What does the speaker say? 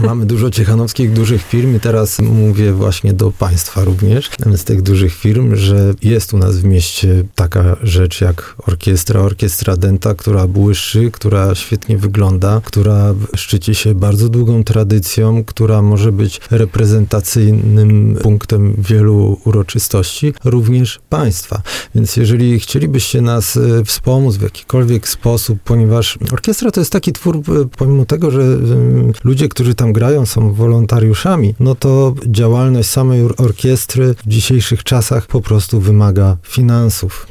Mamy dużo ciechanowskich dużych firm i teraz mówię właśnie do państwa również z tych dużych firm, że jest u nas w mieście taka rzecz jak orkiestra Denta, która błyszczy, która świetnie wygląda, która szczyci się bardzo długą tradycją, która może być reprezentacyjnym punktem wielu uroczystości, również państwa. Więc jeżeli chcielibyście nas wspomóc w jakikolwiek sposób, ponieważ orkiestra to jest taki twór, pomimo tego, że ludzie, którzy tam grają, są wolontariuszami, no to działalność samej orkiestry w dzisiejszych czasach po prostu wymaga finansów.